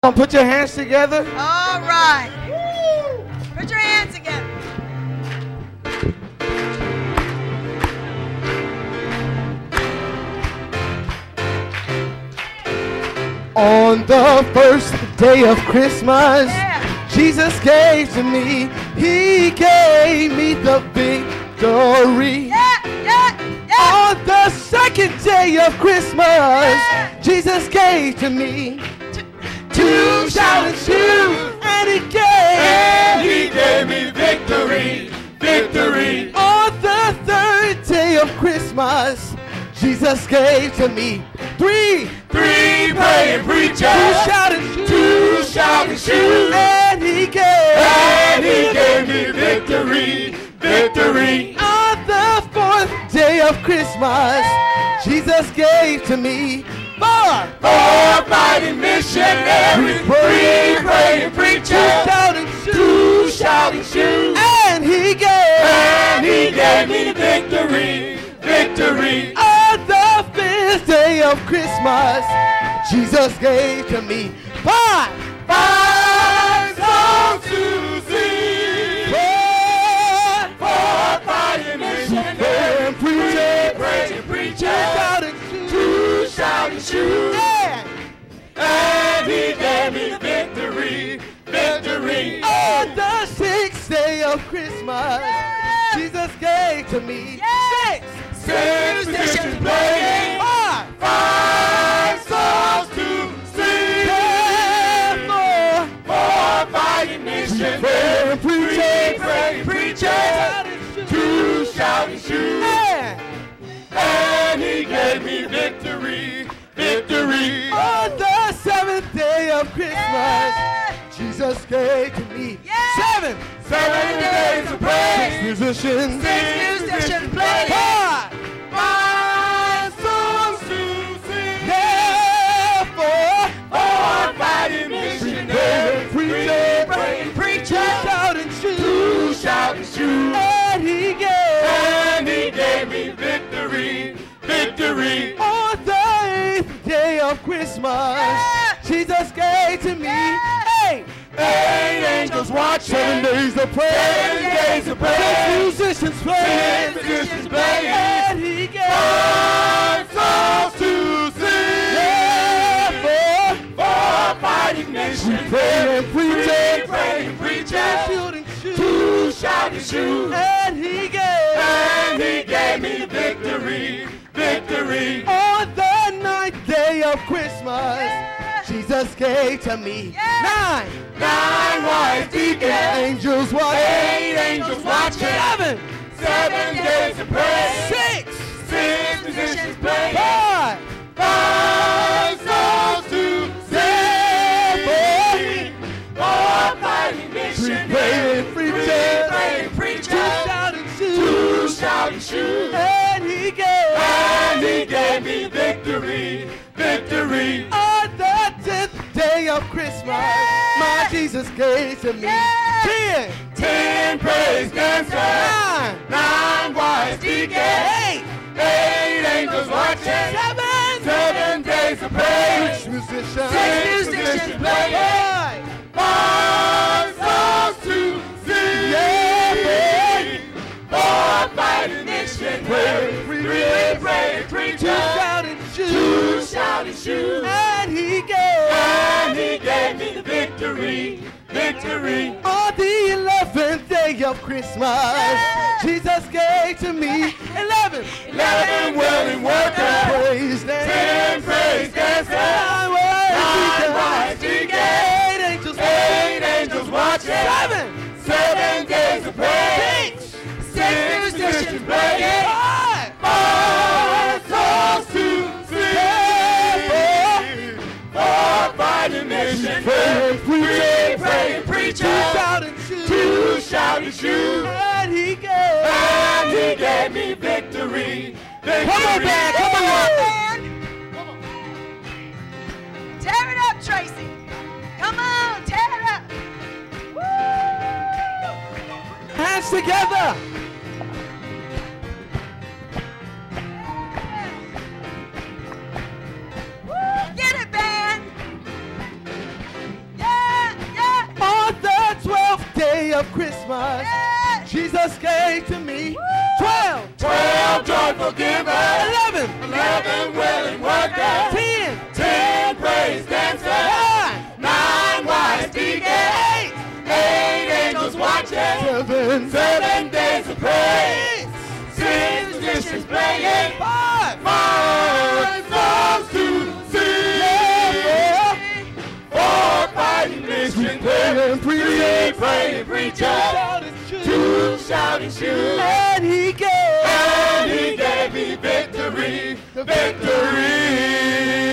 Put your hands together. All right. Put your hands together. On the first day of Christmas, Yeah. Jesus gave to me. He gave me the victory. Yeah. On the second day of Christmas, Jesus gave to me two shouting shoes, and he gave me victory. On the third day of Christmas, Jesus gave to me three Praying preachers, two shouting shoes, and he gave me victory. On the fourth day of Christmas, Jesus gave to me four Fighting missionaries, praying preachers, two shouting shoes, and he gave me victory. On the fifth day of Christmas, Jesus gave to me five songs to sing, four fighting missionaries, praying preachers, two shouting shoes, and he gave me victory. On the sixth day of Christmas, Jesus gave to me Six musicians playing, five songs to sing, four fighting missionaries, praying preachers, two shouting shoes, and he gave me victory. On the seventh day of Christmas, Jesus gave to me seven days of praise, musicians playing, five songs to sing, four fighting missionaries, praying preachers, two shouting shoes, and he gave me victory. On the eighth day of Christmas, Jesus gave to me eight angels watching, 7 days of praise, 7 days of praise, musicians playing, and he gave five songs to sing, four fighting nations, praying praying preachers, shooting two shouting shoes, and he gave me victory. On the ninth day of Christmas, Jesus gave to me nine wise deacons, angels watching, 8 angels watching, 7 days of praise, 6 musicians playing, five songs to sing, four fighting missionaries, praying preachers, two shouting shoes, and he gave me victory. On the 10th day of Christmas, my Jesus gave to me 10 praise dancers, 9 wise deacons, 8 angels watching, 7 days of praise, 6 musicians playing, 5 songs to sing, 4 fighting missionaries, 3 praying preachers, 2 shouting shoes, and he gave me the victory. On the 11th day of Christmas, Jesus gave to me 11 willing workers, praise 10 praise dancers, 9 wise deacons, 8 angels watching, 7 days of praise, 6 musicians playing, 5 songs to sing, 4 fighting missions, 3 praying preachers, 2 shouting shoes, and he gave me victory. Come on, man, come on. Tear it up, Tracy. Come on, tear it up. Hands together. day of Christmas, Jesus gave to me 12, 12 joyful givers, 11, 11 willing workers, 10 praise dancers, 9 wise deacons, 8 angels watching, 7 days of praise, 6 musicians playing, 5 songs to sing, 4 fighting mission playing, 3 praying preachers, 2 shouting shoes, and he gave me victory, the victory.